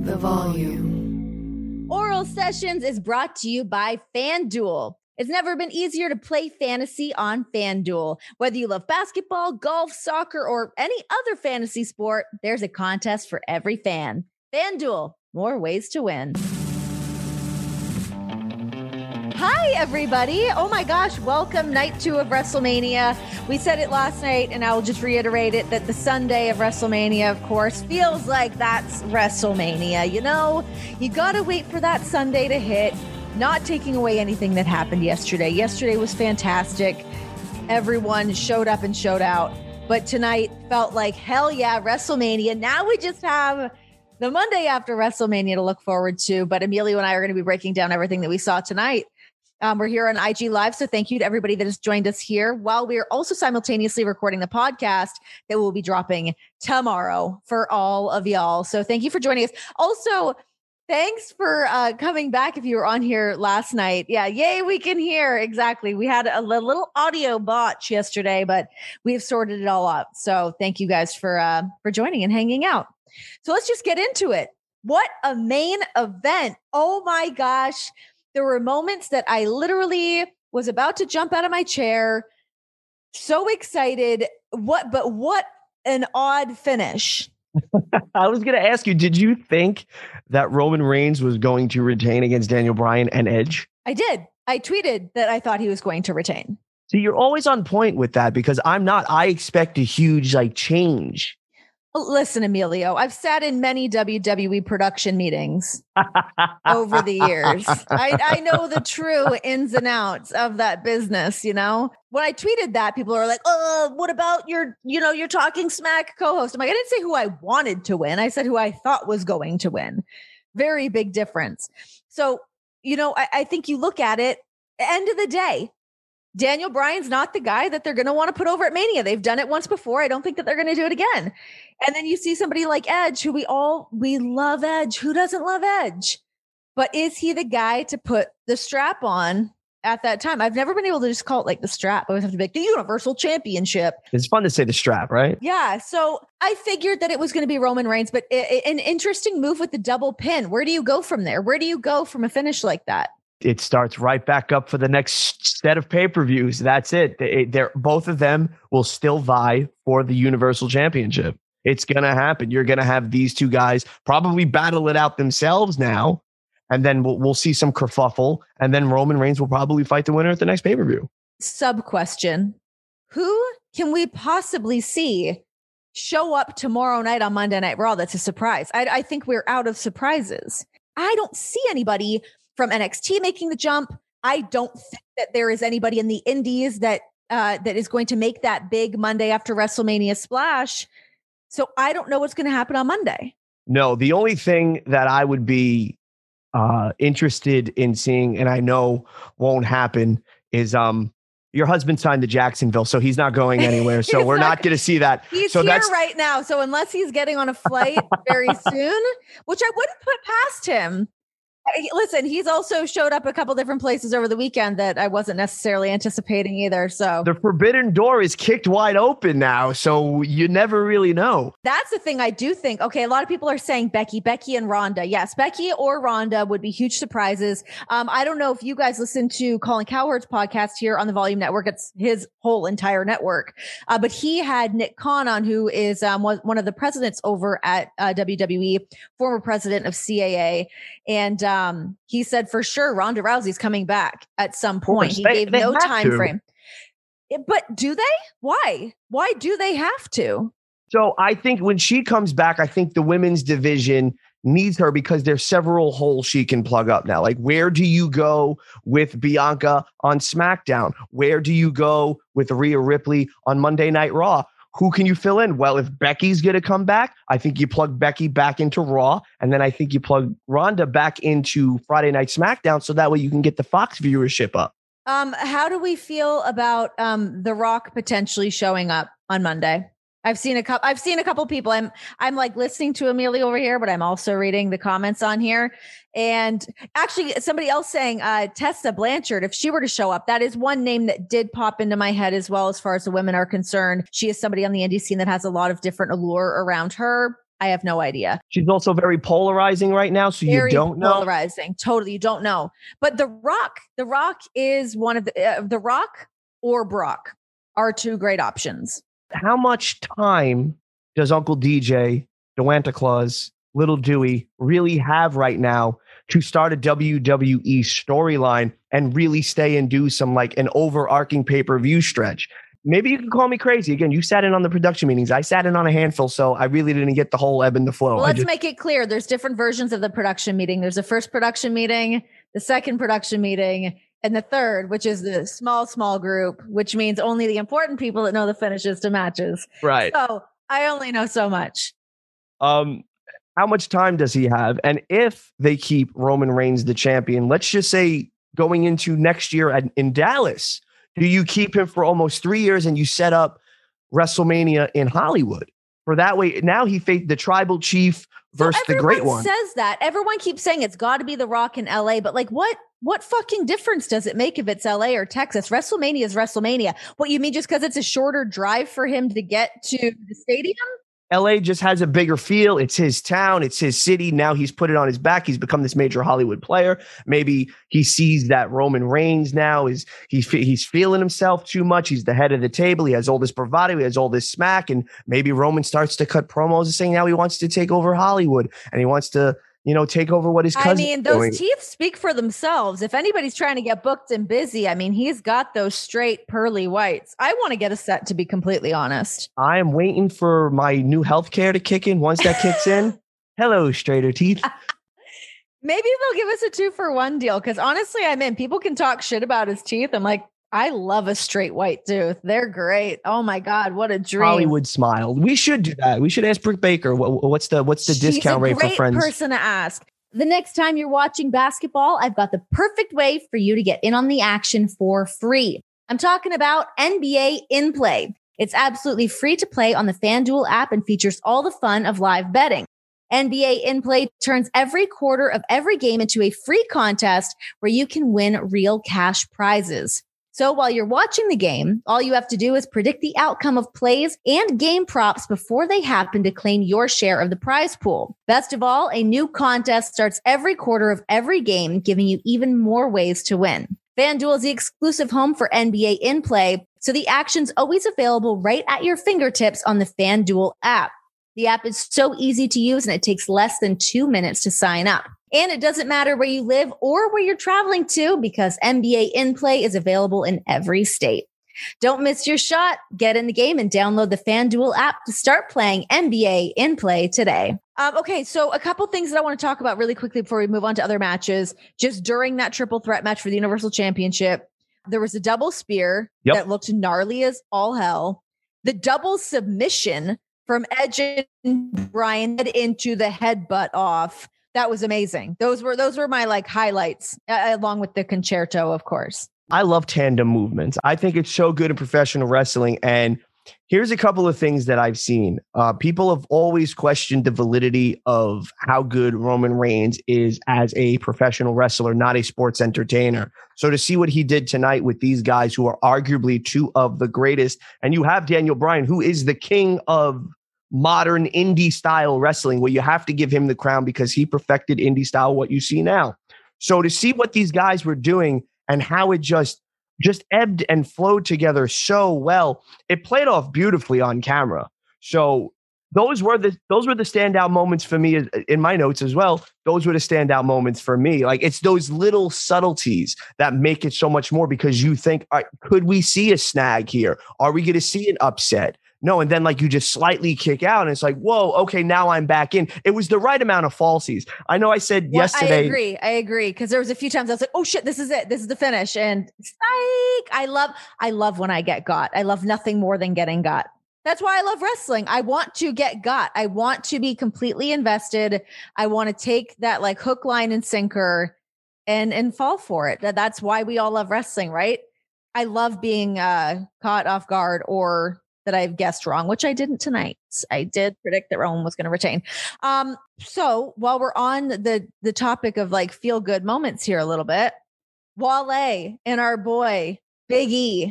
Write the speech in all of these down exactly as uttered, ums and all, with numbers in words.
the volume. Oral Sessions is brought to you by FanDuel. It's never been easier to play fantasy on FanDuel. Whether you love basketball, golf, soccer, or any other fantasy sport, there's a contest for every fan. FanDuel, more ways to win. Hi, everybody. Oh my gosh, welcome night two of WrestleMania. We said it last night, and I will just reiterate it, that the Sunday of WrestleMania, of course, feels like that's WrestleMania. You know, you got to wait for that Sunday to hit. Not taking away anything that happened yesterday. Yesterday was fantastic. Everyone showed up and showed out. But tonight felt like, hell yeah, WrestleMania. Now we just have the Monday after WrestleMania to look forward to. But Emilio and I are going to be breaking down everything that we saw tonight. Um, we're here on I G Live, so thank you to everybody that has joined us here, while we are also simultaneously recording the podcast that will be dropping tomorrow for all of y'all. So thank you for joining us. Also, thanks for uh, coming back if you were on here last night. Yeah, yay, we can hear. Exactly. We had a little audio botch yesterday, but we've sorted it all out. So thank you guys for uh, for joining and hanging out. So let's just get into it. What a main event. Oh my gosh. There were moments that I literally was about to jump out of my chair. So excited. What, but what an odd finish. I was going to ask you, did you think that Roman Reigns was going to retain against Daniel Bryan and Edge? I did. I tweeted that I thought he was going to retain. So you're always on point with that, because I'm not. I expect a huge like change. Listen, Emilio, I've sat in many W W E production meetings over the years. I, I know the true ins and outs of that business. You know, when I tweeted that, people are like, "Oh, what about your, you know, your Talking Smack co-host?" I'm like, I didn't say who I wanted to win. I said who I thought was going to win. Very big difference. So, you know, I, I think you look at it. End of the day, Daniel Bryan's not the guy that they're going to want to put over at Mania. They've done it once before. I don't think that they're going to do it again. And then you see somebody like Edge, who we all, we love Edge. Who doesn't love Edge? But is he the guy to put the strap on at that time? I've never been able to just call it like the strap. I always have to be like the Universal Championship. It's fun to say the strap, right? Yeah. So I figured that it was going to be Roman Reigns, but it, it, an interesting move with the double pin. Where do you go from there? Where do you go from a finish like that? It starts right back up for the next set of pay-per-views. That's it. They, they're both of them will still vie for the Universal Championship. It's going to happen. You're going to have these two guys probably battle it out themselves now, and then we'll, we'll see some kerfuffle, and then Roman Reigns will probably fight the winner at the next pay-per-view. Sub question. Who can we possibly see show up tomorrow night on Monday Night Raw that's a surprise? I, I think we're out of surprises. I don't see anybody from N X T making the jump. I don't think that there is anybody in the indies that uh, that is going to make that big Monday after WrestleMania splash. So I don't know what's going to happen on Monday. No, the only thing that I would be uh, interested in seeing, and I know won't happen, is um your husband signed to Jacksonville, so he's not going anywhere. So we're not, not going to see that. He's so here that's, right now. So unless he's getting on a flight very soon, which I wouldn't put past him. Listen, he's also showed up a couple different places over the weekend that I wasn't necessarily anticipating either. So the forbidden door is kicked wide open now. So you never really know. That's the thing I do think. Okay, a lot of people are saying Becky, Becky and Ronda. Yes, Becky or Ronda would be huge surprises. Um, I don't know if you guys listen to Colin Cowherd's podcast here on the Volume Network. It's his whole entire network. Uh, but he had Nick Khan on, who is um, one of the presidents over at uh, W W E, former president of C A A. And um, Um, he said for sure Ronda Rousey's coming back at some point. He they, gave they no time to. frame. But do they? Why? Why do they have to? So I think when she comes back, I think the women's division needs her because there's several holes she can plug up now. Like, where do you go with Bianca on SmackDown? Where do you go with Rhea Ripley on Monday Night Raw? Who can you fill in? Well, if Becky's going to come back, I think you plug Becky back into Raw, and then I think you plug Ronda back into Friday Night SmackDown, so that way you can get the Fox viewership up. Um, how do we feel about um, The Rock potentially showing up on Monday? I've seen a couple. I've seen a couple people. I'm I'm like listening to Amelia over here, but I'm also reading the comments on here. And actually, somebody else saying uh, Tessa Blanchard, if she were to show up, that is one name that did pop into my head as well. As far as the women are concerned, she is somebody on the indie scene that has a lot of different allure around her. I have no idea. She's also very polarizing right now, so Very you don't know. Polarizing, totally. You don't know. But The Rock, The Rock is one of the uh, The Rock or Brock are two great options. How much time does Uncle D J, DeWanta Claus, Little Dewey really have right now to start a W W E storyline and really stay and do some like an overarching pay-per-view stretch? Maybe you can call me crazy. Again, you sat in on the production meetings. I sat in on a handful, so I really didn't get the whole ebb and the flow. Well, let's just, make it clear. There's different versions of the production meeting. There's a first production meeting, the second production meeting, and the third, which is the small, small group, which means only the important people that know the finishes to matches. Right. So I only know so much. Um, how much time does he have? And if they keep Roman Reigns the champion, let's just say going into next year at, in Dallas, do you keep him for almost three years and you set up WrestleMania in Hollywood? For that way, now he faced the tribal chief versus so the great one. Says that. Everyone keeps saying it's got to be The Rock in L A, but like what? What fucking difference does it make if it's L A or Texas? WrestleMania is WrestleMania. What, you mean just because it's a shorter drive for him to get to the stadium? L A just has a bigger feel. It's his town. It's his city. Now he's put it on his back. He's become this major Hollywood player. Maybe he sees that Roman Reigns now is he's he's feeling himself too much. He's the head of the table. He has all this bravado. He has all this smack. And maybe Roman starts to cut promos and saying now he wants to take over Hollywood and he wants to, you know, take over what his cousin. I mean, those teeth speak for themselves. If anybody's trying to get booked and busy, I mean, he's got those straight pearly whites. I want to get a set, to be completely honest. I am waiting for my new healthcare to kick in. Once that kicks in, hello, straighter teeth. Maybe they'll give us a two for one deal. Because honestly, I'm in. People can talk shit about his teeth. I'm like, I love a straight white tooth. They're great. Oh my God, what a dream! Hollywood smile. We should do that. We should ask Britt Baker. What, what's the what's the She's discount rate for friends? Person to ask. The next time you're watching basketball, I've got the perfect way for you to get in on the action for free. I'm talking about N B A In Play. It's absolutely free to play on the FanDuel app and features all the fun of live betting. N B A In Play turns every quarter of every game into a free contest where you can win real cash prizes. So while you're watching the game, all you have to do is predict the outcome of plays and game props before they happen to claim your share of the prize pool. Best of all, a new contest starts every quarter of every game, giving you even more ways to win. FanDuel is the exclusive home for N B A In Play, so the action's always available right at your fingertips on the FanDuel app. The app is so easy to use and it takes less than two minutes to sign up. And it doesn't matter where you live or where you're traveling to because N B A In Play is available in every state. Don't miss your shot. Get in the game and download the FanDuel app to start playing N B A In Play today. Um, okay, so a couple things that I want to talk about really quickly before we move on to other matches. Just during that triple threat match for the Universal Championship, there was a double spear yep. that looked gnarly as all hell. The double submission from Edge and Bryan into the headbutt off. That was amazing. Those were those were my like highlights, uh, along with the concerto, of course. I love tandem movements. I think it's so good in professional wrestling. And here's a couple of things that I've seen. Uh, people have always questioned the validity of how good Roman Reigns is as a professional wrestler, not a sports entertainer. So to see what he did tonight with these guys who are arguably two of the greatest, and you have Daniel Bryan, who is the king of modern indie style wrestling, where you have to give him the crown because he perfected indie style, what you see now. So to see what these guys were doing and how it just just ebbed and flowed together so well, it played off beautifully on camera. So those were the those were the standout moments for me in my notes as well. Those were the standout moments for me. Like, it's those little subtleties that make it so much more, because you think, all right, could we see a snag here? Are we going to see an upset? No, and then like you just slightly kick out and it's like, whoa, okay, now I'm back in. It was the right amount of falsies. I know I said well, yesterday. I agree. I agree. Because there was a few times I was like, oh shit, this is it. This is the finish. And psych. I love, I love when I get got. I love nothing more than getting got. That's why I love wrestling. I want to get got. I want to be completely invested. I want to take that like hook, line, and sinker and, and fall for it. That, that's why we all love wrestling, right? I love being uh, caught off guard or that I've guessed wrong, which I didn't tonight. I did predict that Roman was going to retain. Um, so while we're on the the topic of like feel good moments here a little bit, Wale and our boy Big E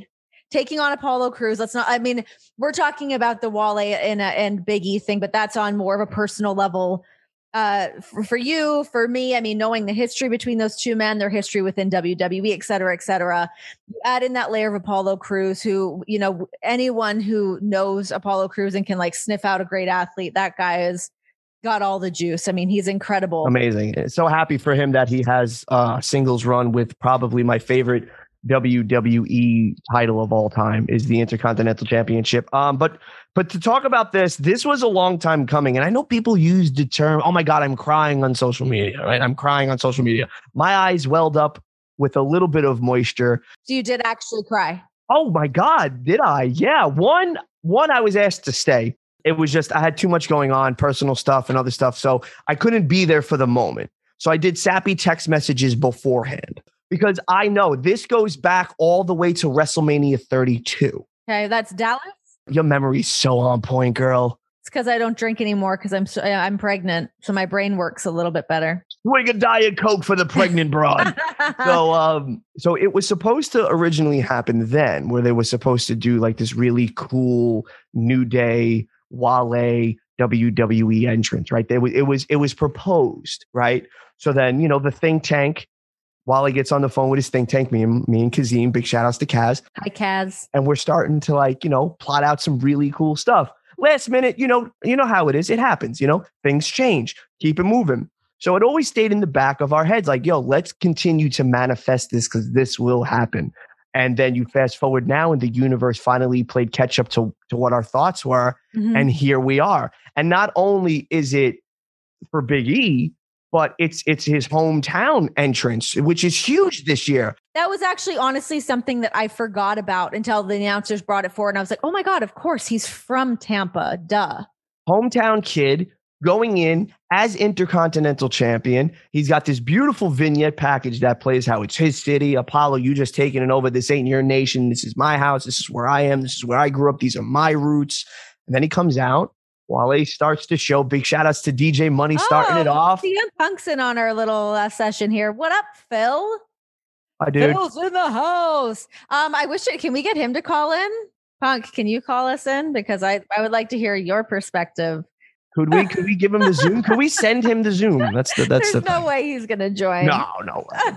taking on Apollo Crews. Let's not, I mean, we're talking about the Wale and, uh, and Big E thing, but that's on more of a personal level. Uh, for, for you, for me, I mean, knowing the history between those two men, their history within W W E, et cetera, et cetera. You add in that layer of Apollo Crews, who, you know, anyone who knows Apollo Crews and can like sniff out a great athlete, that guy has got all the juice. I mean, he's incredible. Amazing. So happy for him that he has a singles run with probably my favorite W W E title of all time is the Intercontinental Championship. Um, but but to talk about this, this was a long time coming. And I know people use the term, oh my God, I'm crying on social media, right? I'm crying on social media. My eyes welled up with a little bit of moisture. So you did actually cry. Oh my God, did I? Yeah. One, one, I was asked to stay. It was just, I had too much going on, personal stuff and other stuff. So I couldn't be there for the moment. So I did sappy text messages beforehand. Because I know this goes back all the way to WrestleMania thirty-two. Okay, that's Dallas. Your memory's so on point, girl. It's because I don't drink anymore because I'm so, I'm pregnant, so my brain works a little bit better. Swig a Diet Coke for the pregnant broad. so, um, so it was supposed to originally happen then, where they were supposed to do like this really cool New Day, Wale, W W E entrance, right? It was it was it was proposed, right? So then, you know, the think tank. Wally gets on the phone with his think tank, me and me and Kazim, big shout outs to Kaz. Hi, Kaz. And we're starting to like, you know, plot out some really cool stuff. Last minute, you know, you know how it is. It happens, you know, things change, keep it moving. So it always stayed in the back of our heads like, yo, let's continue to manifest this because this will happen. And then you fast forward now and the universe finally played catch up to, to what our thoughts were. Mm-hmm. And here we are. And not only is it for Big E, but it's it's his hometown entrance, which is huge this year. That was actually honestly something that I forgot about until the announcers brought it forward. And I was like, oh my God, of course, he's from Tampa. Duh. Hometown kid going in as Intercontinental Champion. He's got this beautiful vignette package that plays how it's his city. Apollo, you just taking it over. This ain't your nation. This is my house. This is where I am. This is where I grew up. These are my roots. And then he comes out. Wale starts to show. Big shout outs to D J Money starting oh, it off. C M Punk's in on our little uh, session here. What up, Phil? Hi, dude. Phil's in the house. Um, I wish it, can we get him to call in? Punk, can you call us in? Because I, I would like to hear your perspective. Could we could we give him the Zoom? Could we send him the Zoom? That's the that's There's the no thing. way he's gonna join. No, no way.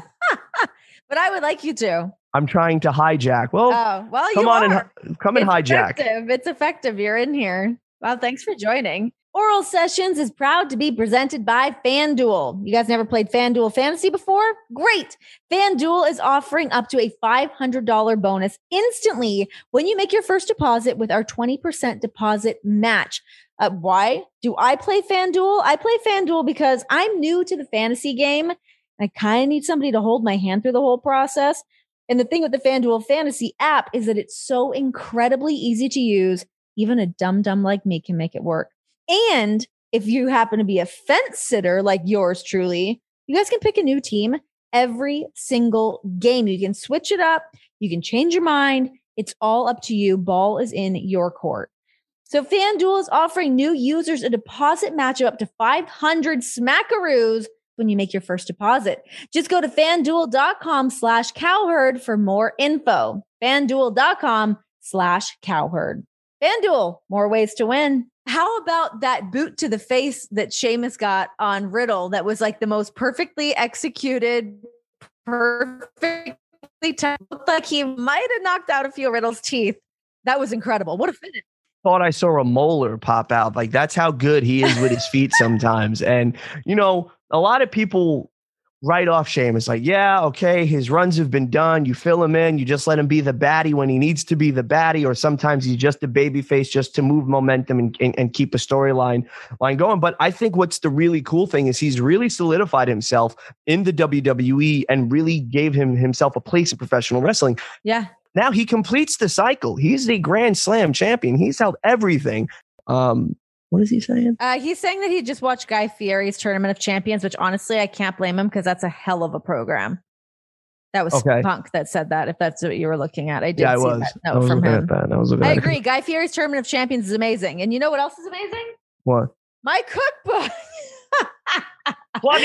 But I would like you to. I'm trying to hijack. Well, oh, well, come you on are. and come and it's hijack. Effective. It's effective. You're in here. Well, thanks for joining. Oral Sessions is proud to be presented by FanDuel. You guys never played FanDuel Fantasy before? Great. FanDuel is offering up to a five hundred dollars bonus instantly when you make your first deposit with our twenty percent deposit match. Uh, why do I play FanDuel? I play FanDuel because I'm new to the fantasy game. I kind of need somebody to hold my hand through the whole process. And the thing with the FanDuel Fantasy app is that it's so incredibly easy to use. Even a dum-dum like me can make it work. And if you happen to be a fence sitter like yours truly, you guys can pick a new team every single game. You can switch it up. You can change your mind. It's all up to you. Ball is in your court. So FanDuel is offering new users a deposit match of up to five hundred smackaroos when you make your first deposit. Just go to FanDuel.com slash cowherd for more info. FanDuel.com slash cowherd. FanDuel, more ways to win. How about that boot to the face that Sheamus got on Riddle that was like the most perfectly executed, perfectly t- looked like he might have knocked out a few of Riddle's teeth. That was incredible. What a finish. Thought I saw a molar pop out. Like, that's how good he is with his feet sometimes. And, you know, a lot of people write off Sheamus like, yeah, okay, his runs have been done. You fill him in. You just let him be the baddie when he needs to be the baddie, or sometimes he's just a baby face just to move momentum and, and, and keep a storyline line going. But I think what's the really cool thing is he's really solidified himself in the W W E and really gave him himself a place in professional wrestling. Yeah. Now he completes the cycle. He's the Grand Slam champion. He's held everything. Um, What is he saying? Uh, he's saying that he just watched Guy Fieri's Tournament of Champions, which honestly, I can't blame him because that's a hell of a program. That was okay. Punk that said that, if that's what you were looking at. I did yeah, I see was. that note I was from him. I, was I agree. It. Guy Fieri's Tournament of Champions is amazing. And you know what else is amazing? What? My cookbook. Plug it.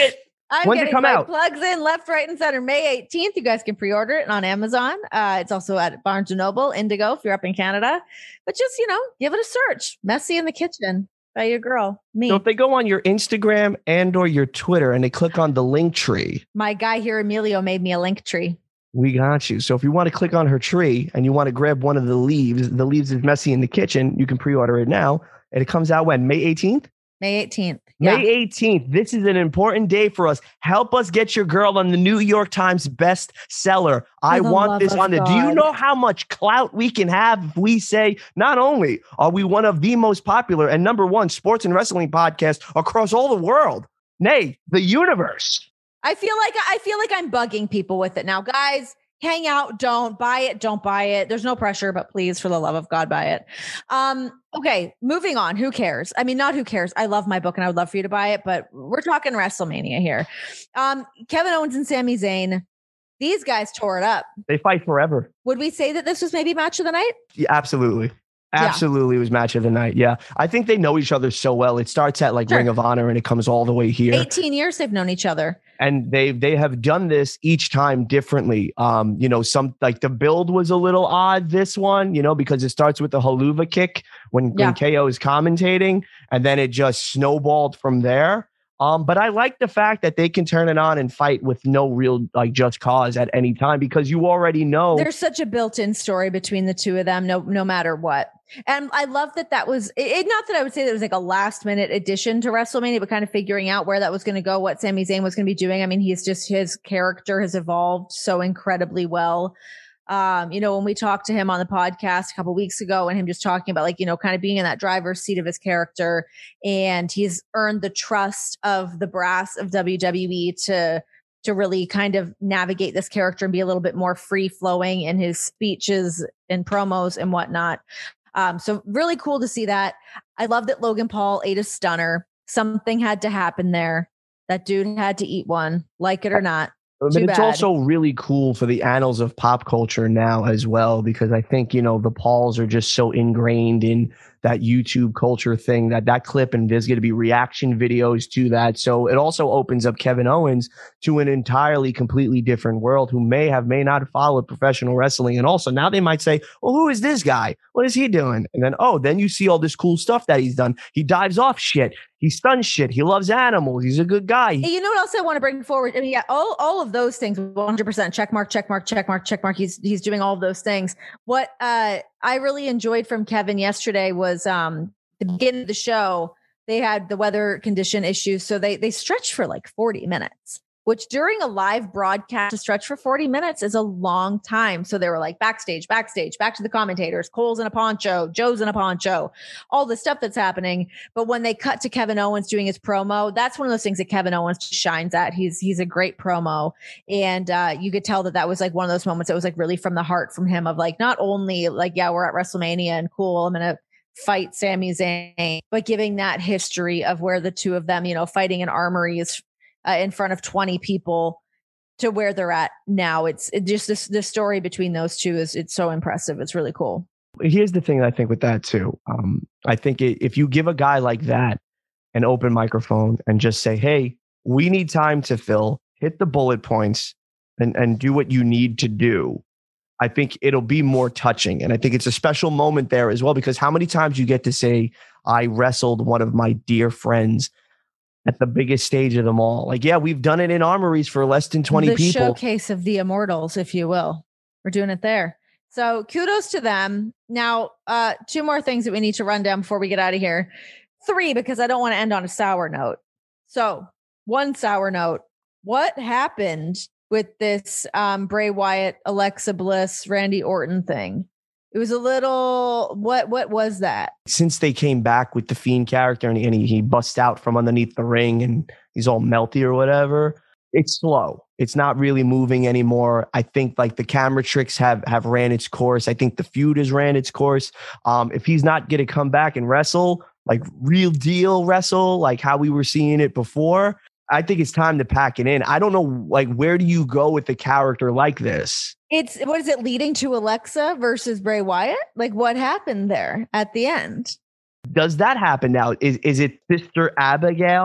I'm When's it getting come my out? plugs in left, right, and center. May eighteenth. You guys can pre-order it on Amazon. Uh, it's also at Barnes and Noble, Indigo, if you're up in Canada. But just, you know, give it a search. Messy in the Kitchen by your girl, me. So if they go on your Instagram and or your Twitter and they click on the link tree, My guy here, Emilio, made me a link tree. we got you. So if you want to click on her tree and you want to grab one of the leaves, the leaves is Messy in the Kitchen, you can pre-order it now. And it comes out when? May eighteenth? May eighteenth. Yeah. May eighteenth. This is an important day for us. Help us get your girl on the New York Times bestseller. I the want love this of on the. Do you God. know how much clout we can have if we say not only are we one of the most popular and number one sports and wrestling podcasts across all the world, nay, the universe? I feel like I feel like I'm bugging people with it now, guys. Hang out, don't buy it, don't buy it. There's no pressure, but please, for the love of God, buy it. Um, okay, moving on. Who cares? I mean, not who cares. I love my book and I would love for you to buy it, but we're talking WrestleMania here. Um, Kevin Owens and Sami Zayn, these guys tore it up. They fight forever. Would we say that this was maybe match of the night? Yeah, absolutely. Absolutely, it was match of the night. Yeah, I think they know each other so well. It starts at like Sure. Ring of Honor and it comes all the way here. eighteen years they've known each other. And they they have done this each time differently. Um, you know, some like the build was a little odd this one, you know, because it starts with the haluva kick when, Yeah. when K O is commentating, and then it just snowballed from there. Um, but I like the fact that they can turn it on and fight with no real like just cause at any time because you already know. There's such a built-in story between the two of them, no no matter what. And I love that that was it, it- not that I would say that it was like a last minute addition to WrestleMania, but kind of figuring out where that was going to go, what Sami Zayn was going to be doing. I mean, he's just his character has evolved so incredibly well. Um, you know, when we talked to him on the podcast a couple weeks ago and him just talking about like, you know, kind of being in that driver's seat of his character, and he's earned the trust of the brass of W W E to to really kind of navigate this character and be a little bit more free flowing in his speeches and promos and whatnot. Um, so really cool to see that. I love that Logan Paul ate a stunner. Something had to happen there. That dude had to eat one, like it or not. But Too it's bad. also really cool for the annals of pop culture now as well, because I think, you know, the Pauls are just so ingrained in that YouTube culture thing that that clip, and there's going to be reaction videos to that. So it also opens up Kevin Owens to an entirely completely different world who may have, may not followed professional wrestling. And also now they might say, well, who is this guy? What is he doing? And then, oh, then you see all this cool stuff that he's done. He dives off shit. He stuns shit. He loves animals. He's a good guy. Hey, you know what else I want to bring forward? I mean, yeah, all, all of those things, one hundred percent check mark, check mark, check mark, check mark. He's he's doing all of those things. What uh, I really enjoyed from Kevin yesterday was um, the beginning of the show. They had the weather condition issues, so they they stretched for like forty minutes. Which during a live broadcast, to stretch for forty minutes is a long time. So they were like backstage, backstage, back to the commentators, Cole's in a poncho, Joe's in a poncho, all the stuff that's happening. But when they cut to Kevin Owens doing his promo, that's one of those things that Kevin Owens shines at. He's he's a great promo. And uh, you could tell that that was like one of those moments that was like really from the heart from him of like, not only like, yeah, we're at WrestleMania and cool, I'm going to fight Sami Zayn, but giving that history of where the two of them, you know, fighting in armories Uh, in front of twenty people to where they're at now. It's it just this the story between those two is it's so impressive. It's really cool. Here's the thing I think with that too. Um, I think it, if you give a guy like that an open microphone and just say, hey, we need time to fill, hit the bullet points and, and do what you need to do, I think it'll be more touching. And I think it's a special moment there as well, because how many times you get to say, I wrestled one of my dear friends at the biggest stage of them all. Like, yeah, we've done it in armories for less than twenty the people. showcase of the immortals, if you will. We're doing it there. So kudos to them. Now, uh, two more things that we need to run down before we get out of here. Three, because I don't want to end on a sour note. So one sour note. What happened with this um, Bray Wyatt, Alexa Bliss, Randy Orton thing? It was a little, what what was that? Since they came back with the Fiend character and, and he, he busts out from underneath the ring and he's all melty or whatever, it's slow. It's not really moving anymore. I think like the camera tricks have have ran its course. I think the feud has ran its course. Um, if he's not going to come back and wrestle, like real deal wrestle, like how we were seeing it before, I think it's time to pack it in. I don't know, like, where do you go with a character like this? It's what is it leading to Alexa versus Bray Wyatt? Like what happened there at the end? Does that happen now? Is is it Sister Abigail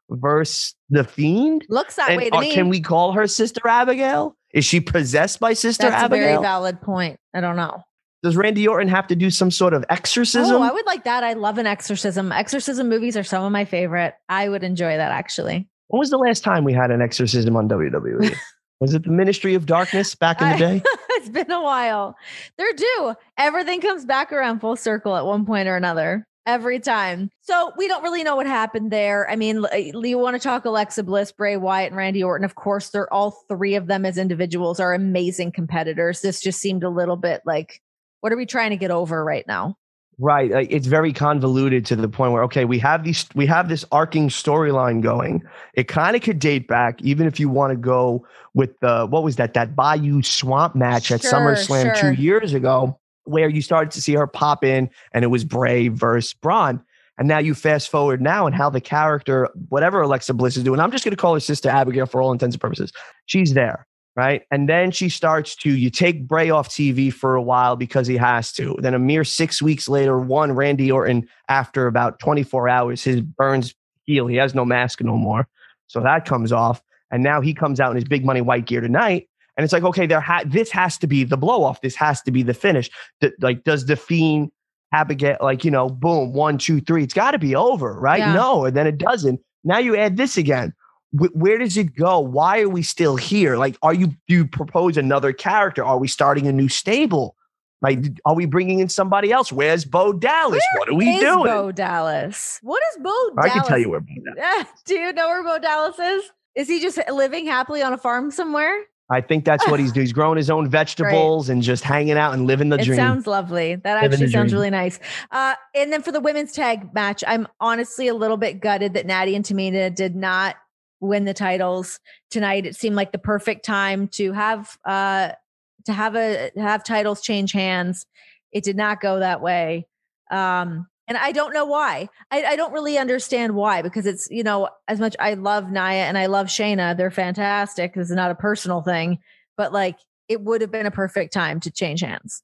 versus The Fiend? Looks that And, way to uh, me. Can we call her Sister Abigail? Is she possessed by Sister That's Abigail? a very valid point. I don't know. Does Randy Orton have to do some sort of exorcism? Oh, I would like that. I love an exorcism. Exorcism movies are some of my favorite. I would enjoy that actually. When was the last time we had an exorcism on W W E? Was it the Ministry of Darkness back in the day? I, it's been a while. They're due. Everything comes back around full circle at one point or another. Every time. So we don't really know what happened there. I mean, you want to talk Alexa Bliss, Bray Wyatt, and Randy Orton. Of course, they're all three of them as individuals are amazing competitors. This just seemed a little bit like, what are we trying to get over right now? Right. Like, it's very convoluted to the point where, okay, we have these, we have this arcing storyline going. It kind of could date back, even if you want to go with the, what was that, that Bayou Swamp match at Sure, SummerSlam sure. two years ago, where you started to see her pop in and it was Bray versus Braun. And now you fast forward now and how the character, whatever Alexa Bliss is doing, I'm just going to call her Sister Abigail for all intents and purposes. She's there. Right. And then she starts to, you take Bray off T V for a while because he has to. Then a mere six weeks later, one Randy Orton, after about twenty-four hours, his burns heal. He has no mask no more. So that comes off. And now he comes out in his big money white gear tonight. And it's like, okay, there ha- this has to be the blow off. This has to be the finish. D- like, does the Fiend Abigail, like, you know, boom, one, two, three, it's got to be over, right? Yeah. No. And then it doesn't. Now you add this again. Where does it go? Why are we still here? Like, are you, do you propose another character? Are we starting a new stable? Like, are we bringing in somebody else? Where's Bo Dallas? Where what are we is doing? Bo Dallas? What is Bo I Dallas? can tell you where Bo Dallas. Do you know where Bo Dallas is? Is he just living happily on a farm somewhere? I think that's what he's doing. He's growing his own vegetables and just hanging out and living the It dream. sounds lovely. That Living actually the sounds dream. really nice. Uh, and then for the women's tag match, I'm honestly a little bit gutted that Natty and Tamina did not win the titles tonight. It seemed like the perfect time to have uh, to have a have titles change hands. It did not go that way. Um, and I don't know why. I, I don't really understand why, because it's, you know, as much I love Nia and I love Shayna, they're fantastic. This is not a personal thing, but like it would have been a perfect time to change hands.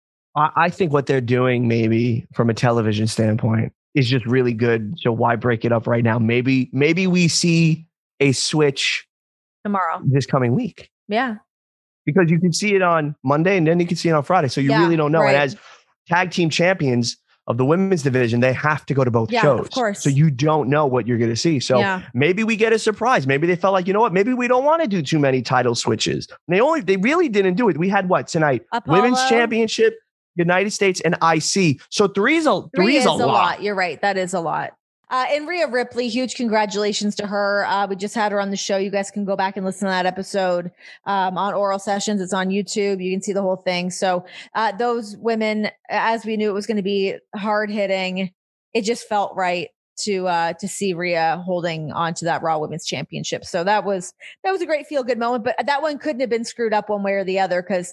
I, I think what they're doing, maybe from a television standpoint, is just really good. So why break it up right now? Maybe, maybe we see a switch Tomorrow. this coming week, Yeah. because you can see it on Monday and then you can see it on Friday. So you Yeah, really don't know. right. And as tag team champions of the women's division, they have to go to both Yeah, shows. of course. So you don't know what you're going to see. So Yeah. maybe we get a surprise. Maybe they felt like, you know what? Maybe we don't want to do too many title switches. And they only, they really didn't do it. We had what tonight? Apollo. Women's Championship, United States, and I C. So three's a, Three three's is a a lot. lot. You're right. That is a lot. Uh, and Rhea Ripley, huge congratulations to her. Uh, we just had her on the show. You guys can go back and listen to that episode um, on Oral Sessions. It's on YouTube. You can see the whole thing. So uh, those women, as we knew it was going to be hard hitting, it just felt right to uh, to see Rhea holding on to that Raw Women's Championship. So that was that was a great feel good moment. But that one couldn't have been screwed up one way or the other, because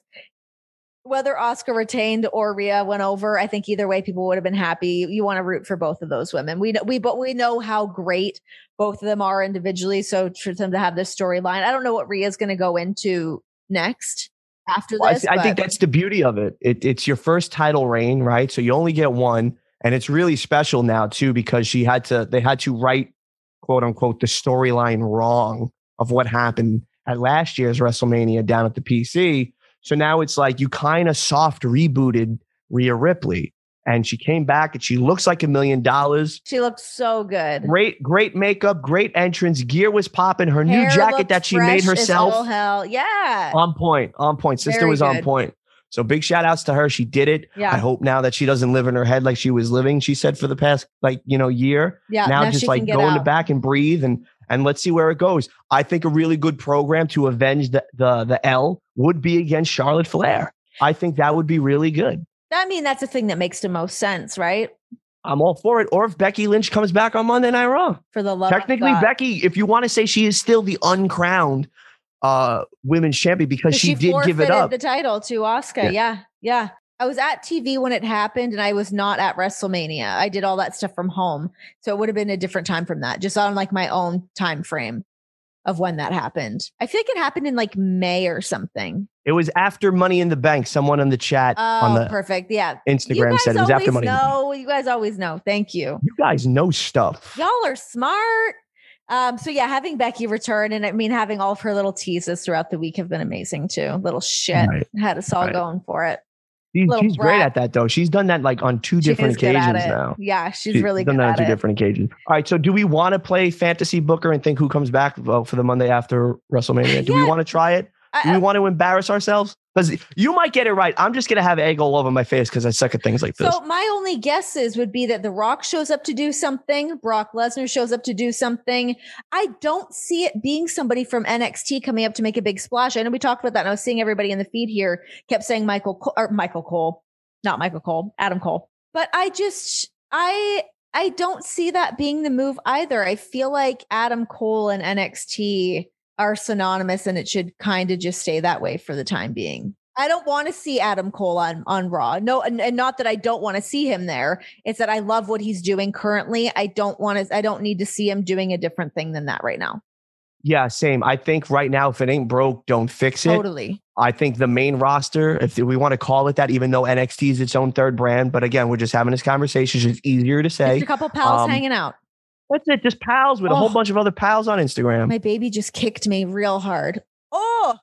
whether Asuka retained or Rhea went over, I think either way people would have been happy. You want to root for both of those women. We know we but we know how great both of them are individually. So for them to have this storyline, I don't know what Rhea's going to go into next after Well, I, this. th- I think but- that's the beauty of it. it. It's your first title reign, right? So you only get one, and it's really special now too, because she had to. They had to write, quote unquote, the storyline wrong of what happened at last year's WrestleMania down at the P C. So now it's like you kind of soft rebooted Rhea Ripley, and she came back and she looks like a million dollars. She looked so good. Great, great makeup, great entrance. Gear was popping. Her Hair new jacket looked that she fresh made as herself. all hell. Yeah. On point, on point. Sister Very was on good. point. So big shout outs to her. She did it. Yeah. I hope now that she doesn't live in her head like she was living, she said, for the past, like, you know, year. Yeah. now now just she like can get go in the out. back and breathe and and let's see where it goes. I think a really good program to avenge the the the L would be against Charlotte Flair. I think that would be really good. I mean, that's the thing that makes the most sense, right? I'm all for it. Or if Becky Lynch comes back on Monday Night Raw. For the love of Technically, God. Becky, if you want to say she is still the uncrowned uh, women's champion because she, did give it forfeited up. the title to Asuka. Yeah. Yeah. yeah. I was at T V when it happened and I was not at WrestleMania. I did all that stuff from home. So it would have been a different time from that, just on like my own time frame of when that happened. I feel like it happened in like May or something. It was after Money in the Bank. Someone in the chat Oh, on the perfect. Yeah. Instagram you guys said it was after always Money in the Bank. know. You guys always know. Thank you. You guys know stuff. Y'all are smart. Um, so yeah, having Becky return and I mean having all of her little teases throughout the week have been amazing too. Little shit Right. had us all Right. going for it. She's, Little she's great brat. at that though. She's done that like on two She different is good at occasions it. now. Yeah, she's She's really done good that on at two it. different occasions. All right, so do we want to play Fantasy Booker and think who comes back well, for the Monday after WrestleMania? Do we Yeah. want to try it? Do we I, want to embarrass ourselves? Because you might get it right. I'm just gonna have egg all over my face because I suck at things like this. so my only guesses would be that The Rock shows up to do something, Brock Lesnar shows up to do something. I don't see it being somebody from N X T coming up to make a big splash. I know we talked about that, and I was seeing everybody in the feed here kept saying Michael Cole, or Michael Cole, not Michael Cole, Adam Cole. But I just I I don't see that being the move either. I feel like Adam Cole and N X T are synonymous, and it should kind of just stay that way for the time being. I don't want to see Adam Cole on, on Raw. No, and, and not that I don't want to see him there. It's that I love what he's doing currently. I don't want to, I don't need to see him doing a different thing than that right now. Yeah, same. I think right now, if it ain't broke, don't fix it. Totally. I think the main roster, if we want to call it that, even though N X T is its own third brand, but again, we're just having this conversation. It's just easier to say. Just a couple pals Um, hanging out. That's it. Just pals with a whole Oh. bunch of other pals on Instagram. My baby just kicked me real hard. Oh,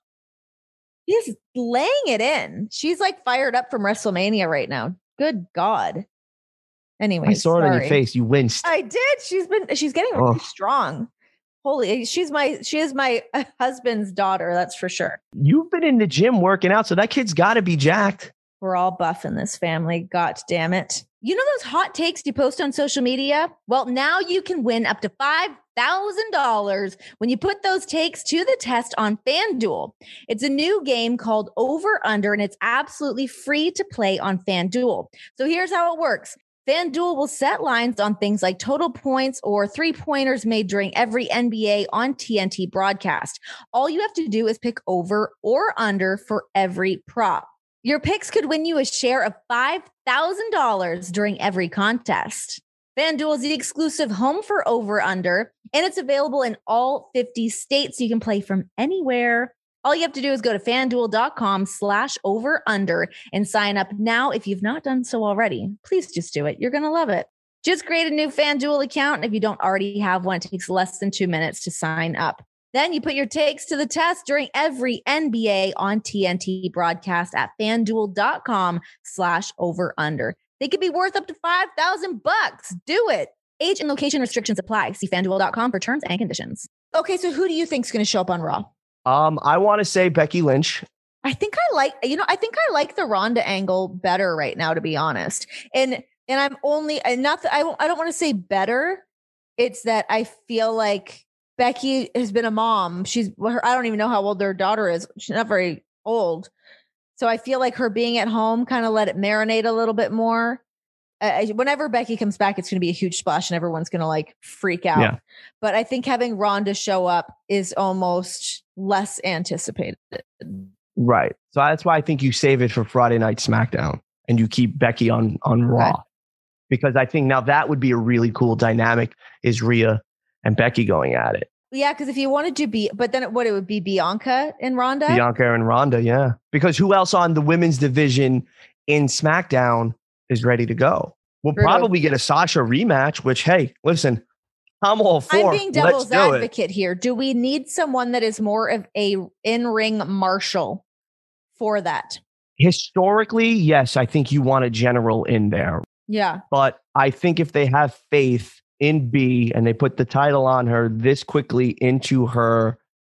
he's laying it in. She's like fired up from WrestleMania right now. Good God. Anyway, I saw it on your face. You winced. I did. She's been, she's getting Oh. really strong. Holy, she's my, she is my husband's daughter. That's for sure. You've been in the gym working out, so that kid's got to be jacked. We're all buff in this family. God damn it. You know those hot takes you post on social media? Well, now you can win up to five thousand dollars when you put those takes to the test on FanDuel. It's a new game called Over Under, and it's absolutely free to play on FanDuel. So here's how it works. FanDuel will set lines on things like total points or three-pointers made during every N B A on T N T broadcast. All you have to do is pick over or under for every prop. Your picks could win you a share of five thousand dollars during every contest. FanDuel is the exclusive home for Over Under, and it's available in all fifty states. So you can play from anywhere. All you have to do is go to fanduel.com slash over under and sign up now if you've not done so already. Please just do it. You're going to love it. Just create a new FanDuel account. And if you don't already have one, it takes less than two minutes to sign up. Then you put your takes to the test during every N B A on T N T broadcast at fanduel.com slash over under. They could be worth up to five thousand bucks. Do it. Age and location restrictions apply. See fanduel dot com for terms and conditions. Okay, so who do you think is going to show up on Raw? Um, I want to say Becky Lynch. I think I like, you know, I think I like the Ronda angle better right now, to be honest. And and I'm only, and not that I, I don't want to say better. It's that I feel like Becky has been a mom. She's, her, I don't even know how old their daughter is. She's not very old. So I feel like her being at home kind of let it marinate a little bit more. Uh, whenever Becky comes back, it's going to be a huge splash and everyone's going to like freak out. Yeah. But I think having Ronda show up is almost less anticipated. Right. So that's why I think you save it for Friday Night SmackDown and you keep Becky on, on Raw. Okay. Because I think now that would be a really cool dynamic is Rhea and Becky going at it. Yeah, because if you wanted to be, but then it, what it would be Bianca and Ronda? Bianca and Ronda, yeah. Because who else on the women's division in SmackDown is ready to go? We'll True. probably get a Sasha rematch, which, hey, listen, I'm all for. I'm being Let's devil's do it. advocate here. Do we need someone that is more of a in-ring marshal for that? Historically, yes, I think you want a general in there. Yeah. But I think if they have faith in B and they put the title on her this quickly into her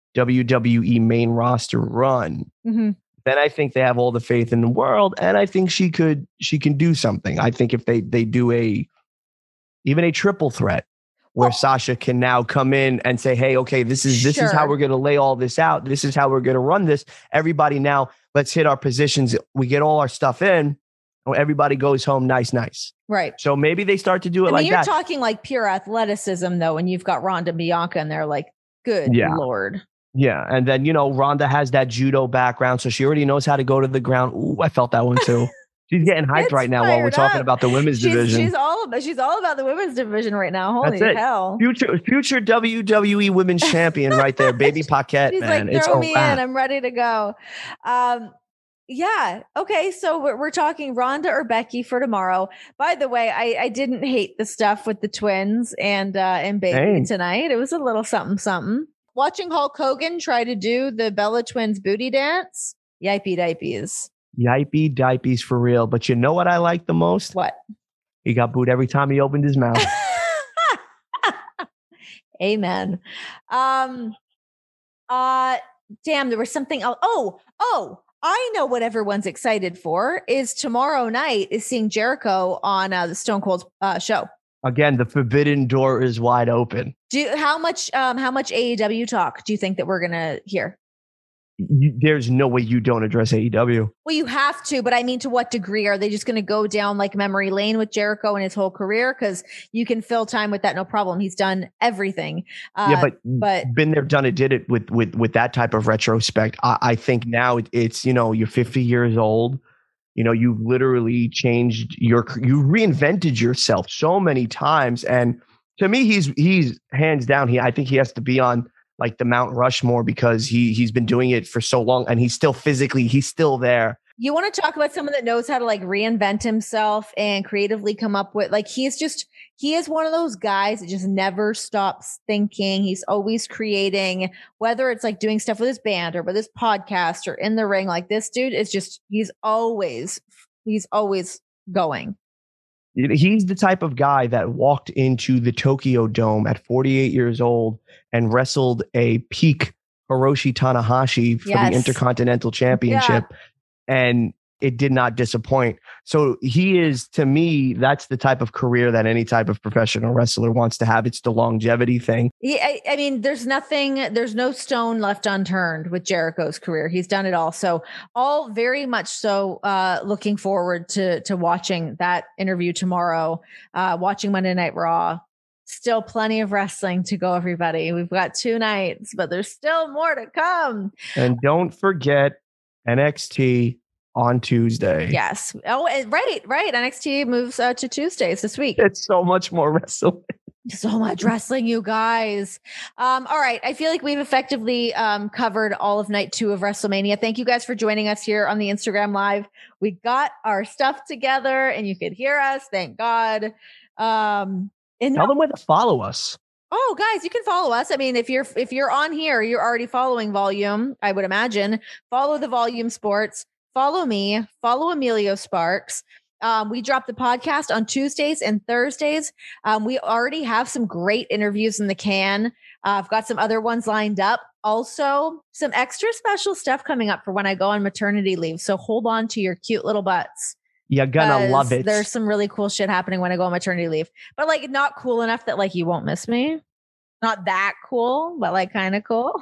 W W E main roster run, Mm-hmm. then I think they have all the faith in the world, and I think she could she can do something. I think if they they do a even a triple threat where Well- Sasha can now come in and say, "Hey, okay, this is this is how Sure. we're going to lay all this out. This is how we're going to run this. Everybody now, let's hit our positions. We get all our stuff in. And everybody goes home nice, nice." Right. So maybe they start to do it I mean, like you're that. talking like pure athleticism, though, and you've got Ronda and Bianca, and they're like, good Yeah. Lord. Yeah, and then you know Ronda has that judo background, so she already knows how to go to the ground. Ooh, I felt that one too. She's getting hyped It's right now while we're fired talking up. about the women's She's, division. she's all about she's all about the women's division right now. Holy That's it. hell. Future future W W E women's champion right there, baby Paquette, She's man. like, It's throw a me wrap. in. I'm ready to go. Um, Yeah. Okay. So we're, we're talking Ronda or Becky for tomorrow. By the way, I, I didn't hate the stuff with the twins and, uh, and Baby Dang. tonight. It was a little something, something. Watching Hulk Hogan try to do the Bella Twins booty dance. Yipey dipies. Yipey dipies for real. But you know what I like the most? What? He got booed every time he opened his mouth. Amen. Um, uh, damn, there was something else. Oh, oh, I know what everyone's excited for is tomorrow night is seeing Jericho on uh, the Stone Cold uh, show. Again, the forbidden door is wide open. Do you, how much um how much A E W talk do you think that we're gonna hear? You, there's no way you don't address A E W. Well, you have to, but I mean, to what degree? Are they just going to go down like memory lane with Jericho and his whole career? Because you can fill time with that, no problem. He's done everything. Uh, yeah, but but been there, done it, did it with with with that type of retrospect. I, I think now it, it's you know you're fifty years old. You know you've literally changed your you reinvented yourself so many times, and to me, he's he's hands down. He I think he has to be on like the Mount Rushmore because he he's been doing it for so long and he's still physically, he's still there. You want to talk about someone that knows how to like reinvent himself and creatively come up with like, he's just, he is one of those guys that just never stops thinking. He's always creating, whether it's like doing stuff with his band or with his podcast or in the ring. Like this dude is just, he's always, he's always going. He's the type of guy that walked into the Tokyo Dome at forty-eight years old and wrestled a peak Hiroshi Tanahashi for Yes. the Intercontinental Championship. Yeah. And it did not disappoint. So he is, to me, that's the type of career that any type of professional wrestler wants to have. It's the longevity thing. Yeah, I, I mean, there's nothing, there's no stone left unturned with Jericho's career. He's done it all. So all very much so uh, looking forward to to watching that interview tomorrow, uh, watching Monday Night Raw. Still plenty of wrestling to go, everybody. We've got two nights, but there's still more to come. And don't forget N X T on Tuesday. Yes. Oh, and right, right. N X T moves uh, to Tuesdays this week. It's so much more wrestling. So much wrestling, you guys. Um, all right. I feel like we've effectively um, covered all of night two of WrestleMania. Thank you guys for joining us here on the Instagram Live. We got our stuff together and you could hear us. Thank God. Um, and Tell them where to follow us. Oh, guys, you can follow us. I mean, if you're if you're on here, you're already following Volume, I would imagine. Follow the Volume Sports. Follow me. Follow Emilio Sparks. Um, we drop the podcast on Tuesdays and Thursdays. Um, we already have some great interviews in the can. Uh, I've got some other ones lined up. Also, some extra special stuff coming up for when I go on maternity leave. So hold on to your cute little butts. You're gonna love it. There's some really cool shit happening when I go on maternity leave, but like not cool enough that like you won't miss me. Not that cool, but like kind of cool.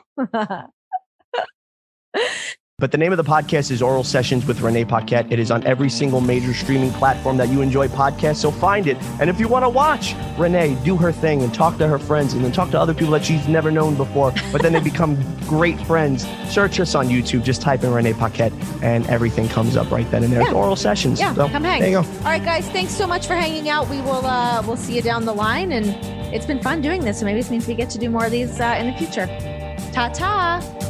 But the name of the podcast is Oral Sessions with Renee Paquette. It is on every single major streaming platform that you enjoy podcasts, so find it. And if you want to watch Renee do her thing and talk to her friends and then talk to other people that she's never known before, but then they become great friends, search us on YouTube. Just type in Renee Paquette and everything comes up right then and there. Yeah. It's Oral Sessions. Yeah, so, come hang. There you go. All right, guys, thanks so much for hanging out. We will uh, we'll see you down the line, and it's been fun doing this. So maybe this means we get to do more of these uh, in the future. Ta-ta.